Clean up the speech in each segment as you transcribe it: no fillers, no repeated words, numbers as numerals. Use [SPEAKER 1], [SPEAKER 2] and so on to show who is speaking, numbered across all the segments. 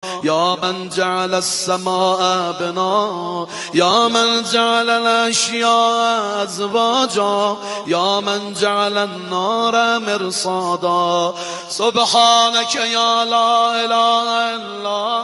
[SPEAKER 1] يا من جعل السماء بنا، يا من جعل الأشياء أزواجا، يا من جعل النار مرصادا. سبحانك يا لا إله إلا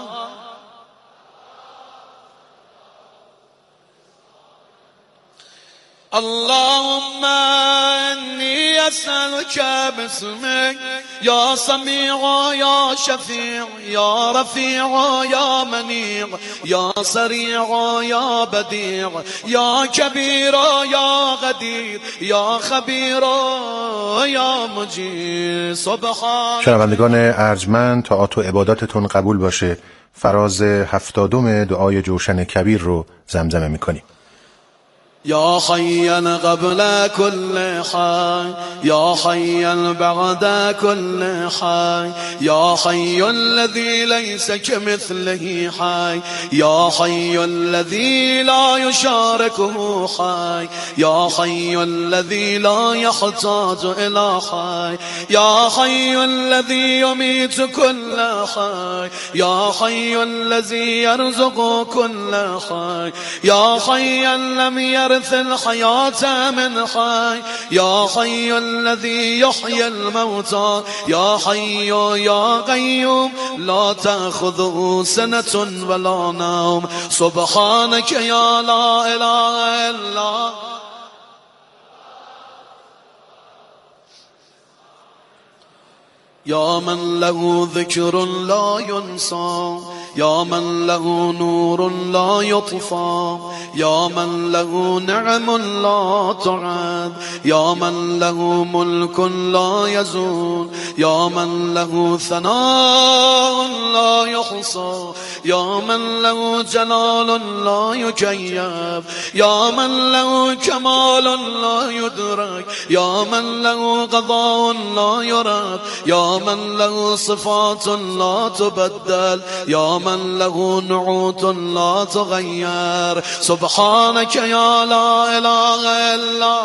[SPEAKER 1] اللهم إني أسألك باسمك يا سميع يا شفيع يا رفيع يا منيع يا سريع يا بديع يا كبير يا قدير يا خبير یا مجید. سبحان.
[SPEAKER 2] شنوندگان ارجمند، طاعات و عباداتتون قبول باشه. فراز 70 دعای جوشن کبیر رو زمزمه میکنیم.
[SPEAKER 1] يا حيا قبل كل حي، يا حيا بعد كل حي، يا حي الذي ليس كمثله حي، يا حي الذي لا يشاركه حي، يا حي الذي لا يحتاج إلى حي، يا حي الذي يميت كل حي، يا حي الذي يرزق كل حي، يا حي لم يرزق الحياة من حي، يا حي الذي يحيي الموتى، يا حي يا قيوم لا تأخذه سنة ولا نوم. سبحانك يا لا إله إلا يا من له ذكر لا ينسى، يا من له نور لا يطفى، يا من له نعم لا تعد، يا من له ملك لا يزول، يا من له ثناء لا يحصى، يا من له جلال لا يكيف، يا من له كمال لا يدرك، يا من له قضاء لا يرد، يا من له صفات لا تبدل، يا من له نعوت لا تغير. سبحانك يا لا إله إلا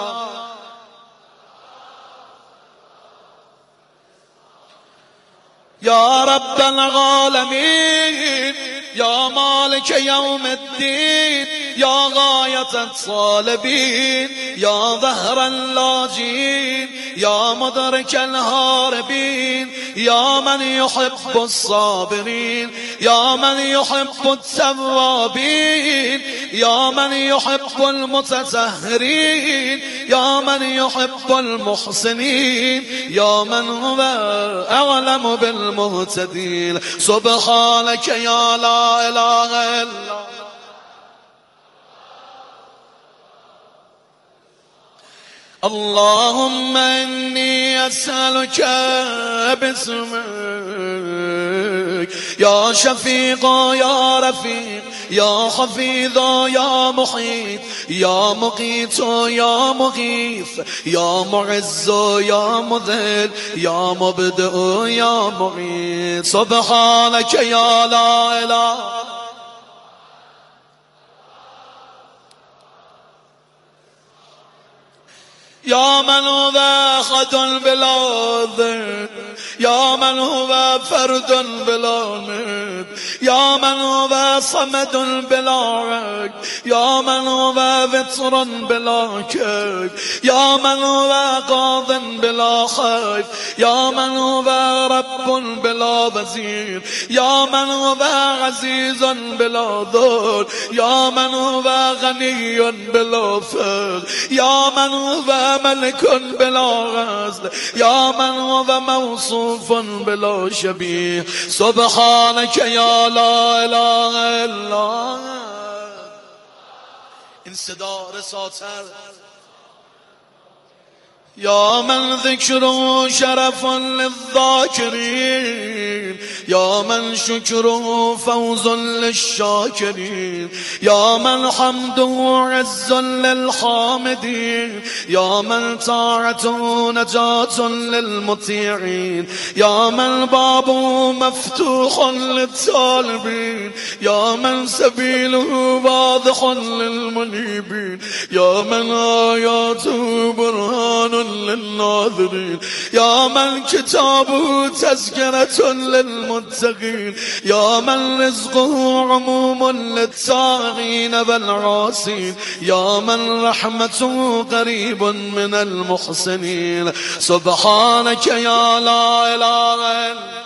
[SPEAKER 1] يا رب العالمين، يا مالك يوم الدين، يا غاية الطالبين، يا ظهر اللاجين، يا مدرك الهاربين، يا من يحب الصابرين، يا من يحب التوابين، يا من يحب المتطهرين، يا من يحب المحسنين، يا من هو أعلم بالمهتدين. سبحانك يا لا إله إلا اللهم إني أسألك باسمك يا شفيق يا رفيق يا حفيظ يا محيط يا مقيت يا مغيث يا معز يا مذل يا مبدئ يا معيد. سبحانك يا لا إله يا من هو أحد بلا ضد، يا من هو فرد بلا ند، يا من هو صمد بلا رد، يا من هو وتر بلا كيف، يا من هو قاض بلا خيف، يا من هو رب بلا وزير، يا من هو عزيز بلا ذل، يا من هو غني بلا فقر، يا من هو ملك بلا غزل، يا من هو موصوف بلا شبيه. سبحانك يا لا إله إلا این صدا رساتر يا من ذكره شرف للذاكرين، يا من شكره فوز للشاكرين، يا من حمده عز للحامدين، يا من طاعته نجاة للمطيعين، يا من بابه مفتوح للطالبين، يا من سبيله واضح للمنيبين، يا من آياته برهان للناظرين يا من كتابه تذكرة للمتقين يا من رزقه عموم للطاغين والعاصين يا من رحمته قريب من المحسنين سبحانك يا لا إله إلا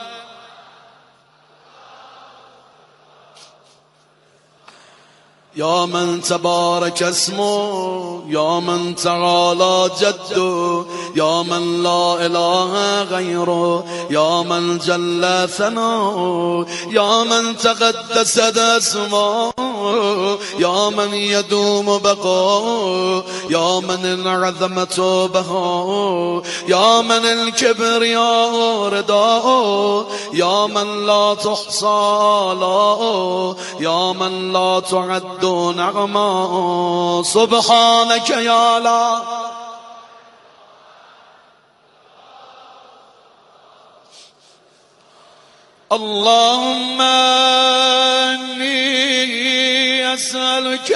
[SPEAKER 1] يا من تبارك اسمه يا من تعالى جده يا من لا إله غيره يا من جل ثناؤه يا من تقدست اسمه يا من يدوم بقاؤه يا من العظمة بهاؤه يا من الكبرياء رداؤه يا من لا تحصى آلاؤه يا من لا تعد نعماؤه سبحانك يا لا اللهم إني أسألك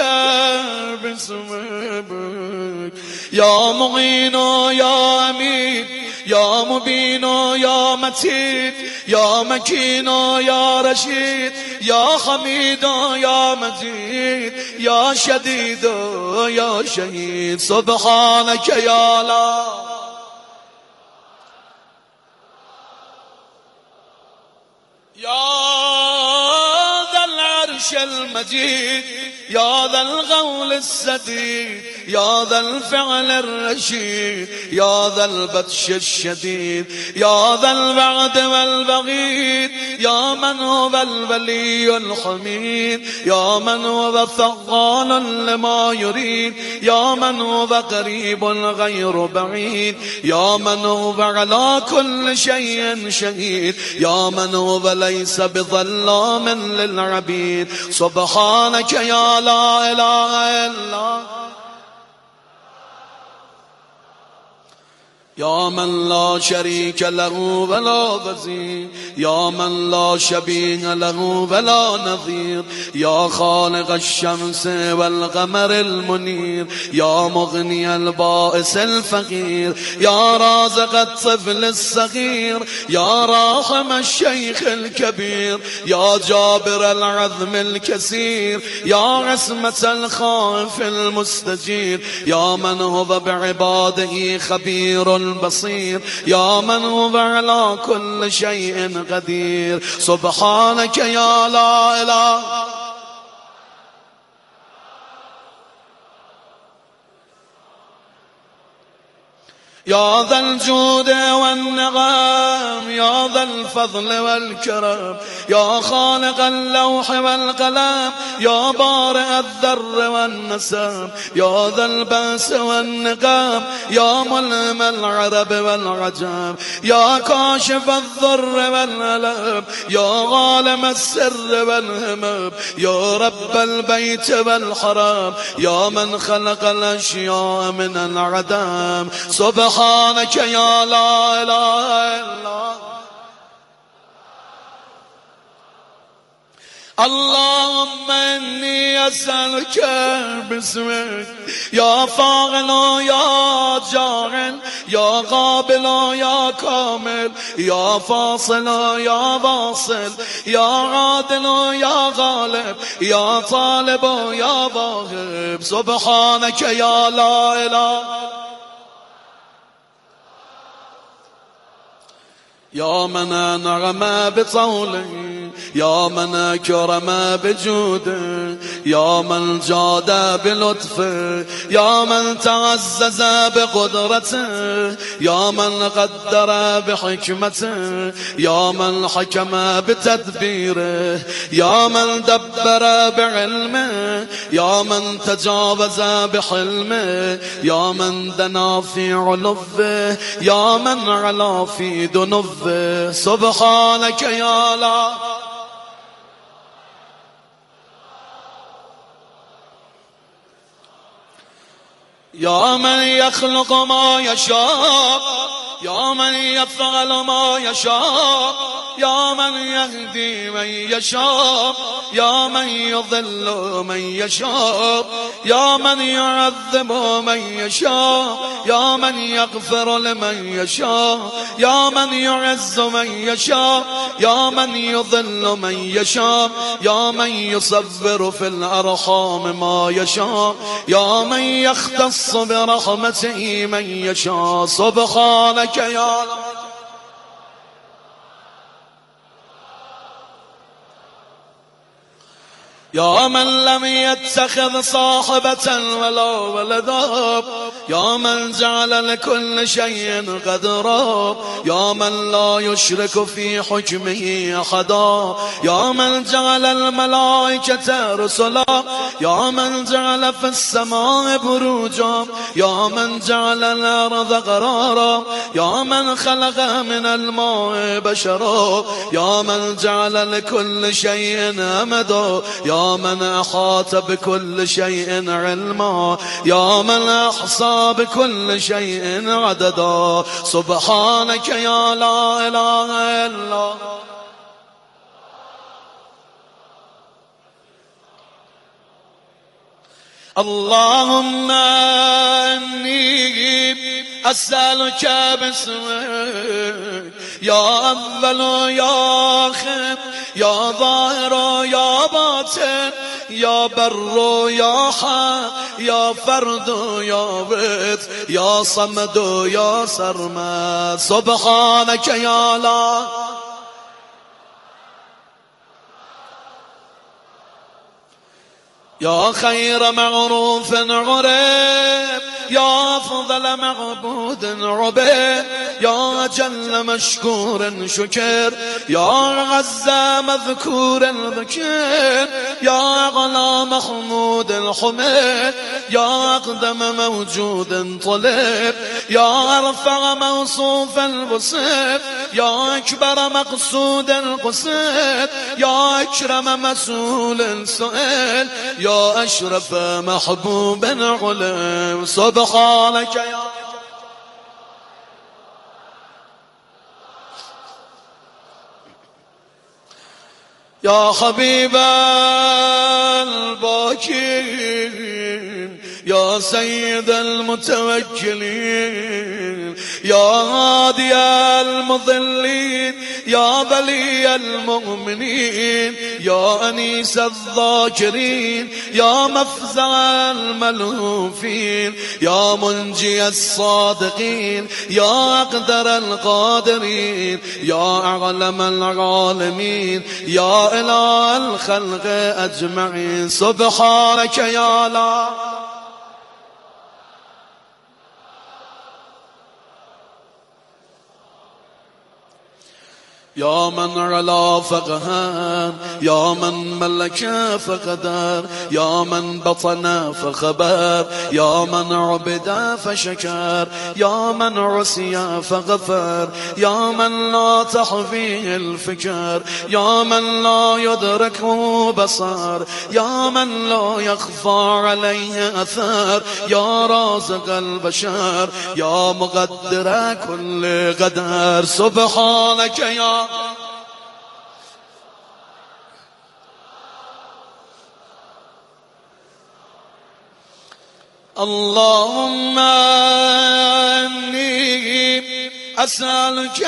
[SPEAKER 1] باسمك يا معين يا أمين يا مبين يا متين يا مكين يا رشيد يا حميد يا مجيد يا شديد يا شهيد سبحانك يا لا يا ذا العرش المجيد يا ذا القول السديد يا ذا الفعل الرشيد يا ذا البطش الشديد يا ذا البعد والبغيد يا من هو الولي الحميد يا من هو فعال لما يريد يا من هو قريب غير بعيد يا من هو على كل شيء شهيد يا من هو ليس بظلام للعبيد سبحانك يا لا إله إلا يا من لا شريك له ولا وزير يا من لا شبيه له ولا نظير يا خالق الشمس والقمر المنير يا مغني البائس الفقير يا رازق الطفل الصغير يا راحم الشيخ الكبير يا جابر العظم الكثير يا عصمة الخائف المستجير يا من هو بعباده خبير بصير يا من هو على كل شيء قدير سبحانك يا لا إله يا ذا الجود والنعم يا ذا الفضل والكرم يا خالق اللوح والقلم يا بارئ الذر والنسم يا ذا البأس والنقام يا ملهم العرب والعجم يا كاشف الضر والألم يا عالم السر والهمم يا رب البيت والحرام يا من خلق الأشياء من العدم سبحانك يا لا إله إلا اللهم إني أسألك باسمك يا فاعل يا جاعل يا قابل يا كامل يا فاصل يا واصل يا عادل يا غالب يا طالب يا واهب سبحانك يا لا إله يا من أنعم بطوله يا من أكرم بجوده يا من جاد بلطفه يا من تعزز بقدرته يا من قدر بحكمته يا من حكم بتدبيره يا من دبر بعلمه يا من تجاوز بحلمه يا من دنا في علوه يا من علا في دنوه سبحانك يا لا يا من يخلق ما يشاء يا من يفعل ما يشاء يا من يهدي من يشاء يا من يضل من يشاء يا من يعذب من يشاء يا من يغفر لمن يشاء يا من يعز من يشاء يا من يضل من يشاء يا من يصبر في الأرحام ما يشاء يا من يختص برحمته من يشاء سبحانك يا الله. يا من لم يتخذ صاحبة ولا ولدا يا من جعل لكل شيء قدرا يا من لا يشرك في حكمه أحدا يا من جعل الملائكة رسلا يا من جعل في السماء بروجا يا من جعل الأرض قرارا يا من خلق من الماء بشرا يا من جعل لكل شيء أمدا يا من أحاط بكل شيء علما يا من أحصى بكل شيء عددا سبحانك يا لا إله إلا اللهم إني أسألك باسمك يا أول يا آخر يا ظاهر يا باطن يا بر يا حق يا فرد يا ود يا صمد يا سرمد سبحانك يا الله. يا خير معروف عرف يا أفضل معبود عبد يا أجل مشكور شكر يا أعز مذكور ذكر يا أعلى محمود الحمد يا أقدم موجود طلب يا أرفع موصوف الوصف يا أكبر مقصود القصد يا أكرم مسؤول سؤال يا أشرف محبوب علم سبحانك يا يا حبيب الباكين يا سيد المتوكلين يا هادي المضلين يا بلي المؤمنين يا أنيس الذاكرين يا مفزع الملهوفين يا منجي الصادقين يا أقدر القادرين يا أعلم العالمين يا إله الخلق أجمعين سبحانك يا الله. يا من علا فقهر يا من ملك فقدر يا من بطن فخبر يا من عبد فشكر يا من عصي فغفر يا من لا تحفيه الفكر يا من لا يدركه بصر يا من لا يخفى عليه أثر يا رازق البشر يا مقدر كل قدر سبحانك يا اللهم إني أسألك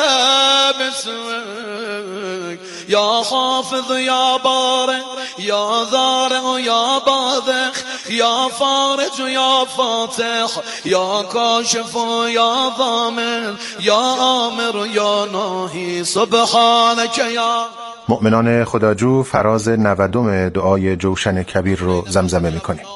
[SPEAKER 1] باسمك يا حافظ يا بارئ يا ذارع يا باذخ يا فارج يا فاتح يا كاشف يا ضامن يا آمر يا ناهی سبحانك يا.
[SPEAKER 2] مؤمنان خداجو فراز 90 دعای جوشن کبیر رو زمزمه میکنیم.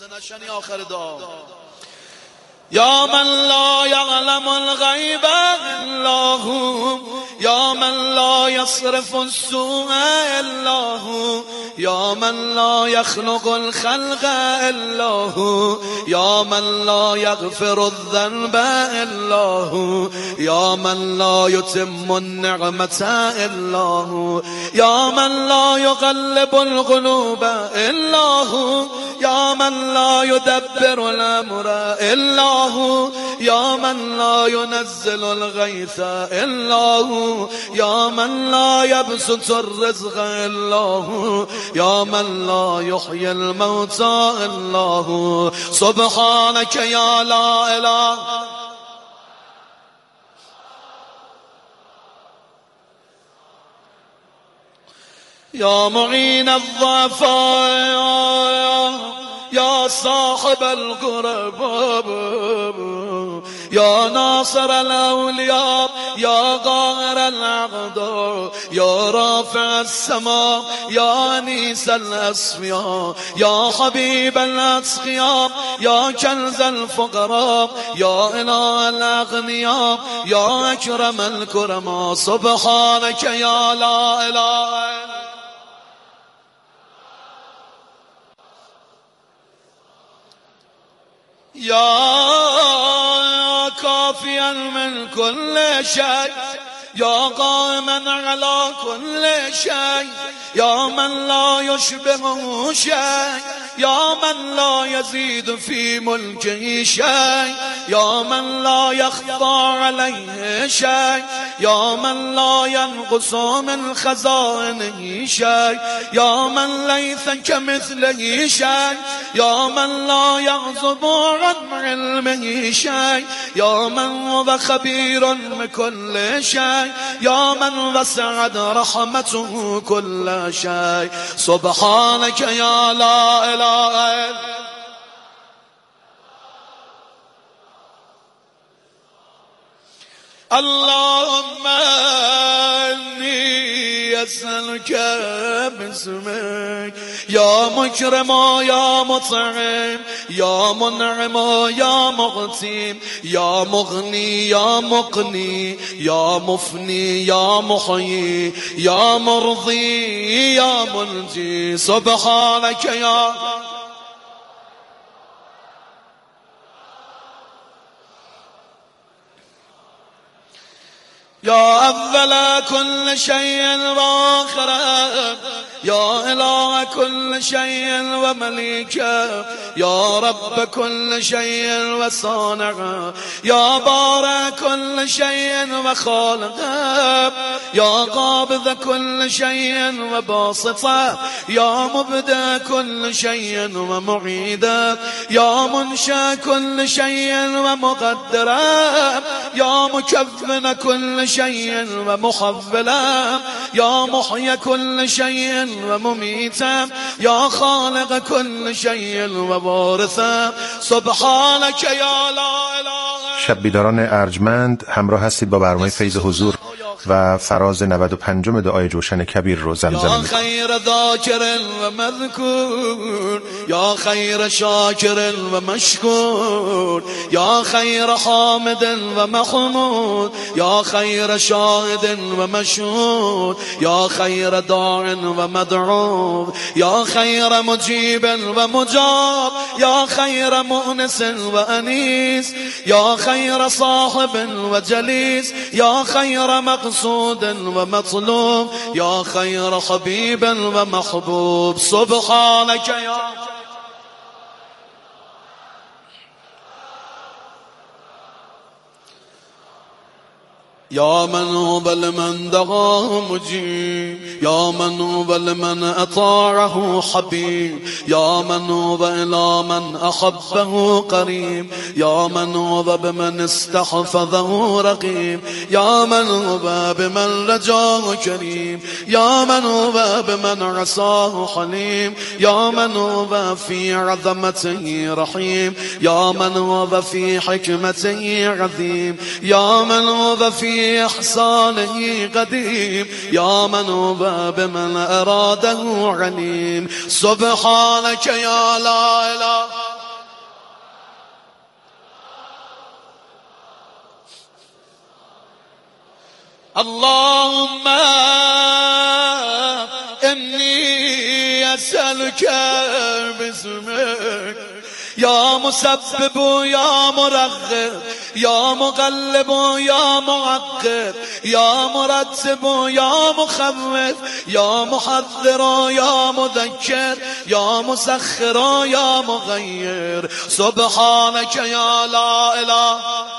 [SPEAKER 1] يا من لا يعلم الغيب إلا هو يا من لا يصرف السوء إلا هو يا من لا يخلق الخلق إلا هو يا من لا يغفر الذنب إلا هو يا من لا يتم النعمة إلا هو يا من لا يقلب القلوب إلا هو يا من لا يدبر الأمر إلا هو، يا من لا ينزل الغيث إلا هو، يا من لا يبسط الرزق إلا هو، يا من لا يحيي الموتى إلا هو. سبحانك يا لا إله يا معين الضعفاء، يا صاحب القرب، يا ناصر الأولياء، يا قاهر الأعداء، يا رافع السماء، يا أنيس الأصفياء، يا حبيب الأتقياء، يا كنز الفقراء، يا إله الأغنياء، يا أكرم الكرماء. سبحانك يا لا إله يا كافيا من كل شيء، يا قائما على كل شيء، يا من لا يشبهه شيء، يا من لا يزيد في ملكه شيء، يا من لا يخفى عليه شيء، يا من لا ينقص من خزائنه شيء، يا من ليس كمثله شيء، يا من لا يغضب عن علمه شيء، يا من هو خبير بكل شيء، يا من وسعت رحمته كل شيء. سبحانك يا لا إله إلا اللهم إني أسألك باسمك يا مكرم يا مطعم يا منعم يا مغتيم يا مغني يا مقني يا مفني يا محيي يا مرضي يا منجي. سبحانك يا أول كل شيء وآخره، يا إله كل شيء ومليكه، يا رب كل شيء وصانعه، يا بارئ كل شيء وخالقه، يا قابض كل شيء وباسطه، يا مبدأ كل شيء ومعيده، يا منشأ كل شيء ومقدره، يا مكفن كل شيء ومحوله، يا محيي كل شيء ومميتا، يا خالق كل شيء ووارثا. سبحانك يا لا اله.
[SPEAKER 2] شب بیداران ارجمند، همراه هستید با برنامه فیض حضور و فراز 95 دعای جوشن کبیر رو زمزمه
[SPEAKER 1] یا
[SPEAKER 2] می‌کنیم.
[SPEAKER 1] خیر ذاکر و مذکور، یا خیر شاکر و مشکور، یا خیر حامد و محمود، یا خیر شاهد و مشهود، یا خیر داع و مدعو، یا خیر مجیب و مجاب، یا خیر مؤنس و انیس، یا خیر صاحب و جلیس، یا خیر مقصود و مطلوب، یا خیر حبیب و محبوب. سبحانك يا من هو لمن دعاه مجيب، يا من هو لمن أطاعه حبيب، يا من هو إلى من أحبه قريب، يا من هو بمن استحفظه رقيب، يا من هو بمن رجاه كريم، يا من هو بمن عصاه حليم، يا من هو في عظمته رحيم، يا من هو في حكمته عظيم، يا من هو في إحسانه قديم، يا من هو بمن أراده عليم. سبحانك يا لا إله. اللهم إني أسألك باسمك یا مسبب یا مرغب یا مقلب یا معقب یا مرتب یا مخوف یا محذر یا مذکر یا مسخر یا مغیر سبحانك یا لا اله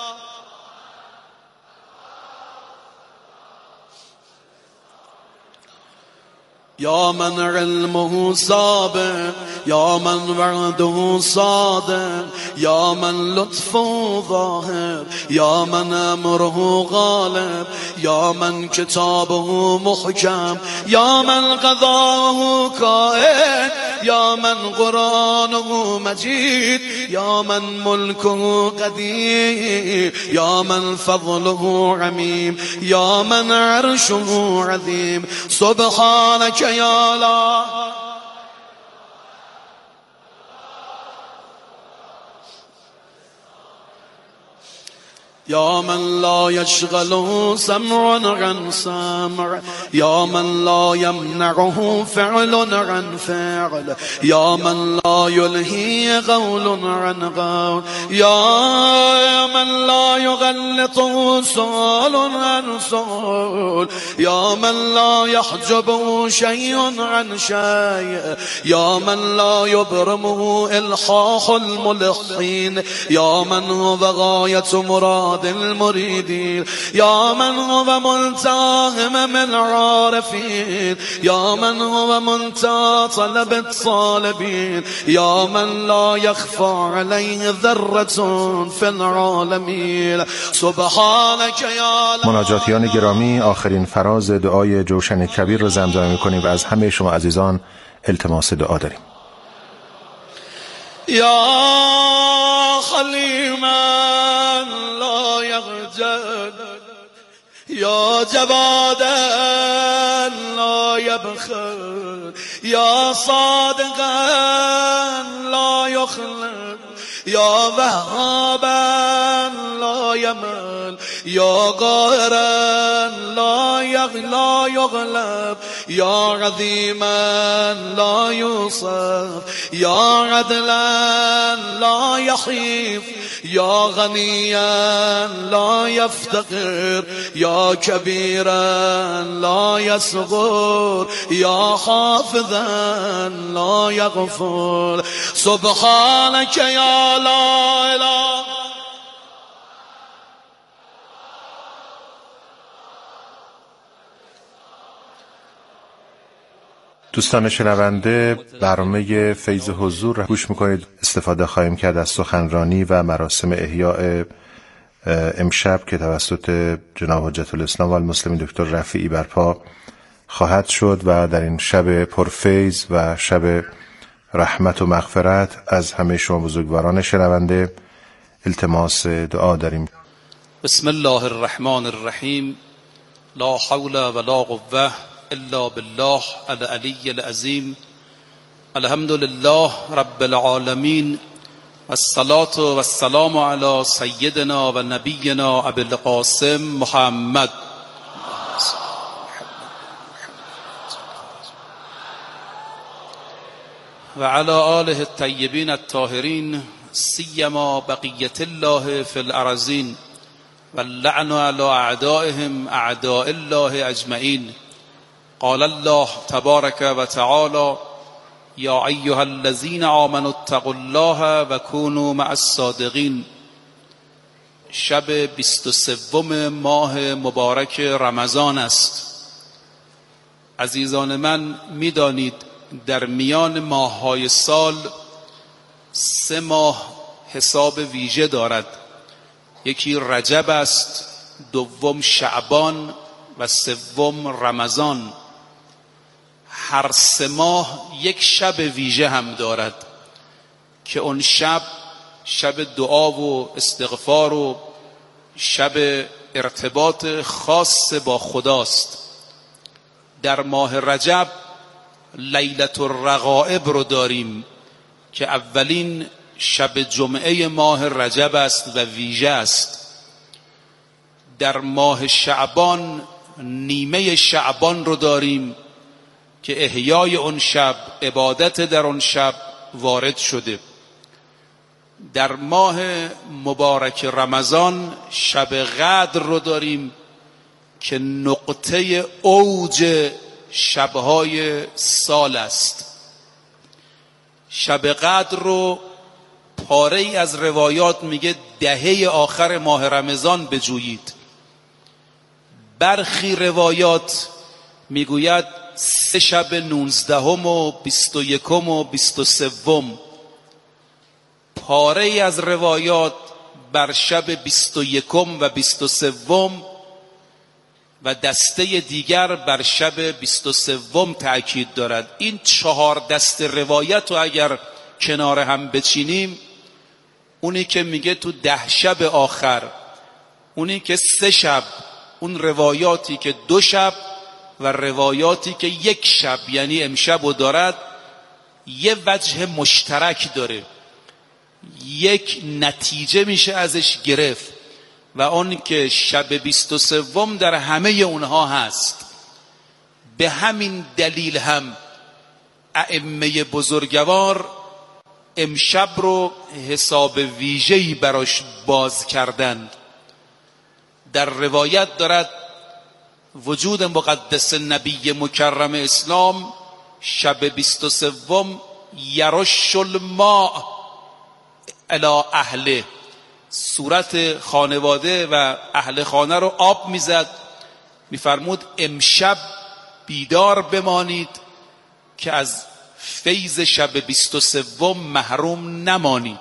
[SPEAKER 1] یا من علمه سابق یا من وعده صادق یا من لطفه ظاهر یا من امره غالب یا من کتابه محکم یا من قضاءه کائن یا من قرآنه مجید یا من ملکه قدیم یا من فضله عمیم یا من عرشه عظیم سبحانك یا لا یا من لا يشغله سمع عن سمع یا من لا يمنعه فعل عن فعل یا من لا يلهي قول عن قول یا من لا يغلطه سؤال عن سؤال یا من لا يحجبه شيء عن شيء یا من لا يبرمه الحاح الملحين یا من هو غاية مراد المريدين يا من هو منتهى من العارفين يا من هو منتهى طلب الطالبين يا من لا يخفى عليه ذرة في العالمين سبحانك يا لا.
[SPEAKER 2] مناجاتیان گرامی، آخرین فراز دعای جوشن کبیر رو زمزمه می‌کنیم و از همه شما عزیزان التماس دعا داریم.
[SPEAKER 1] یا خلیما لا یخجل یا جوادا لا یبخل یا صادقا لا یخلق یا وهابا لا یمل یا قاهرا لا یغلب یا عظیما لا یوصف یا عدلا لا یحیف یا غنیا لا یفتقر یا کبیرا لا یصغر یا حافظا لا یغفل سبحانك یا لا اله.
[SPEAKER 2] دوستان شنونده، برنامه فیض حضور را گوش میکنید. استفاده خواهیم کرد از سخنرانی و مراسم احیاء امشب که توسط جناب حجت الاسلام و المسلمین دکتر رفیعی برپا خواهد شد و در این شب پرفیض و شب رحمت و مغفرت از همه شما بزرگواران شنونده التماس دعا داریم.
[SPEAKER 3] بسم الله الرحمن الرحیم. لا حول ولا قوة الا بالله العلی العظیم. الحمد لله رب العالمین والصلاة والسلام على سیدنا و نبینا ابی القاسم محمد و علی آله الطیبین الطاهرین سیما بقیة الله فی الارضین واللعن على اعدائهم اعداء الله اجمعین. قال الله تبارك وتعالى یا ایها الذین آمنوا اتقوا الله و كونوا مع الصادقین. شب 23 ماه مبارک رمضان است. عزیزان من، میدانید در میان ماه‌های سال 3 ماه حساب ویژه دارد. یکی رجب است، دوم شعبان و سوم رمضان. هر 3 ماه یک شب ویژه هم دارد که اون شب دعا و استغفار و شب ارتباط خاص با خداست. در ماه رجب لیلة الرغائب رو داریم که اولین شب جمعه ماه رجب است و ویژه است. در ماه شعبان نیمه شعبان رو داریم که احیای اون شب، عبادت در اون شب وارد شده. در ماه مبارک رمضان شب قدر رو داریم که نقطه اوج شبهای سال است. شب قدر رو پاره ای از روایات میگه دهه آخر ماه رمضان بجویید. برخی روایات میگوید 3 شب 19 و 21 و 23. پاره ای از روایات بر شب 21 و 23 و دسته دیگر بر شب 23 تأکید دارد. این 4 دسته روایت رو اگر کنار هم بچینیم، اونی که میگه تو 10 شب آخر، اونی که 3 شب، اون روایاتی که 2 شب و روایاتی که 1 شب یعنی امشب رو دارد، یه وجه مشترک داره، یک نتیجه میشه ازش گرفت و اون که شب 23 در همه اونها هست. به همین دلیل هم ائمه بزرگوار امشب رو حساب ویژه‌ای براش باز کردند. در روایت دارد وجود مقدس نبی مکرم اسلام شب 23 یرش الماء الی اهله، صورت خانواده و اهل خانه رو آب میزد، میفرمود امشب بیدار بمانید که از فیض شب 23 محروم نمانید.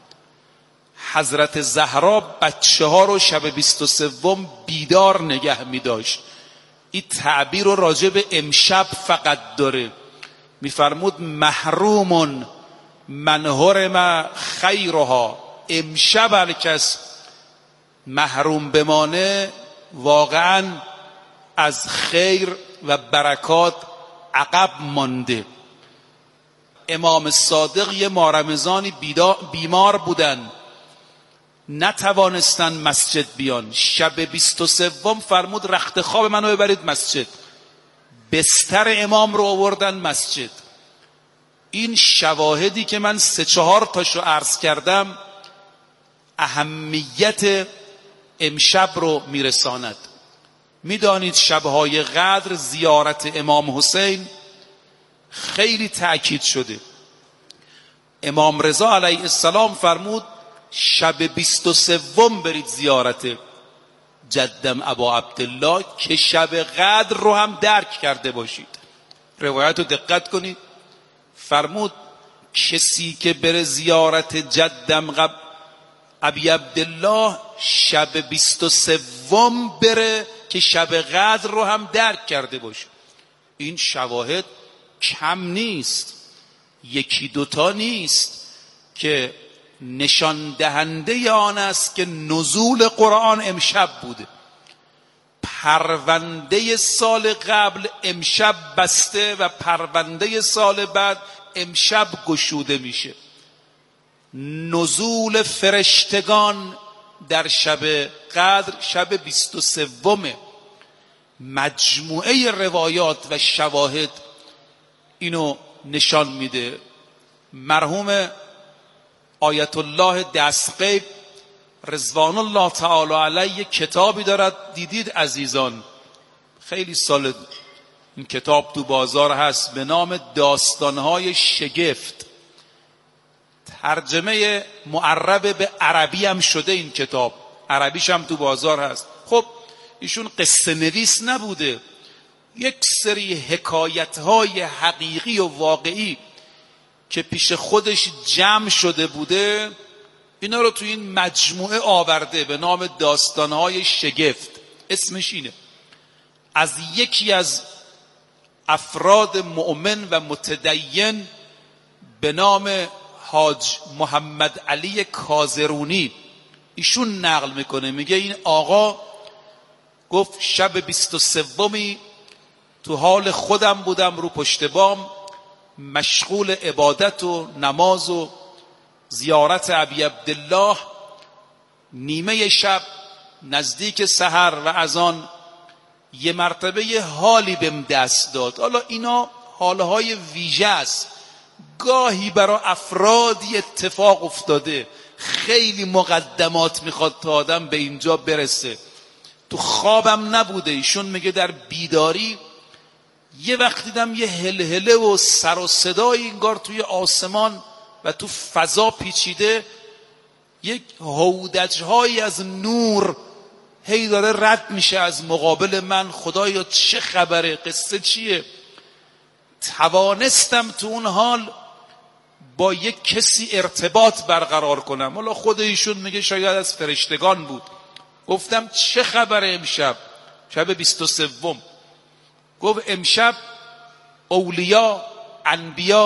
[SPEAKER 3] حضرت زهرا بچه ها رو شب 23 بیدار نگه میداشت. این تعبیر رو راجع به امشب فقط داره. میفرمود محروم من حرم خیرها، امشب هر کس محروم بمانه واقعا از خیر و برکات عقب مانده. امام صادق یه ماه رمضانی بیمار بودن، نتوانستن مسجد بیان. شب 23 فرمود رخت خواب منو ببرید مسجد، بستر امام رو آوردن مسجد. این شواهدی که من 3-4 تاشو عرض کردم اهمیت امشب رو میرساند. میدانید شبهای قدر زیارت امام حسین خیلی تأکید شده. امام رضا علیه السلام فرمود شب 23 برید زیارت جدم ابا عبدالله که شب قدر رو هم درک کرده باشید. روایت رو دقت کنید. فرمود کسی که بره زیارت جدم ابی عبدالله شب 23 بره که شب قدر رو هم درک کرده باشه. این شواهد کم نیست، 1-2 نیست که نشان دهنده آن است که نزول قرآن امشب بوده. پرونده سال قبل امشب بسته و پرونده سال بعد امشب گشوده میشه. نزول فرشتگان در شب قدر شب 23. مجموعه روایات و شواهد اینو نشان میده. مرحوم آیت الله دستغیب رضوان الله تعالی علیه کتابی دارد، دیدید عزیزان، خیلی سال این کتاب تو بازار هست، به نام داستانهای شگفت. ترجمه معرب به عربی هم شده این کتاب، عربیش هم تو بازار هست. خب ایشون قصه نویس نبوده، یک سری حکایت‌های حقیقی و واقعی که پیش خودش جمع شده بوده اینا رو تو این مجموعه آورده به نام داستانهای شگفت. اسمش اینه. از یکی از افراد مؤمن و متدین به نام حاج محمد علی کازرونی ایشون نقل میکنه. میگه این آقا گفت شب 23 تو حال خودم بودم رو پشت بام، مشغول عبادت و نماز و زیارت ابی عبدالله. نیمه شب نزدیک سحر و اذان یه مرتبه یه حالی بهم دست داد. حالا اینا حالهای ویژه است، گاهی برای افرادی اتفاق افتاده، خیلی مقدمات میخواد تا آدم به اینجا برسه. تو خوابم نبوده، ایشون میگه در بیداری یه وقت دیدم یه هلهله و سر و صدای انگار توی آسمان و تو فضا پیچیده، یک هودج‌هایی از نور هی داره رد میشه از مقابل من. خدایا چه خبره، قصه چیه؟ توانستم تو اون حال با یک کسی ارتباط برقرار کنم. حالا خود ایشون میگه شاید از فرشتگان بود. گفتم چه خبره امشب؟ شب 23. گفت امشب اولیا، انبیا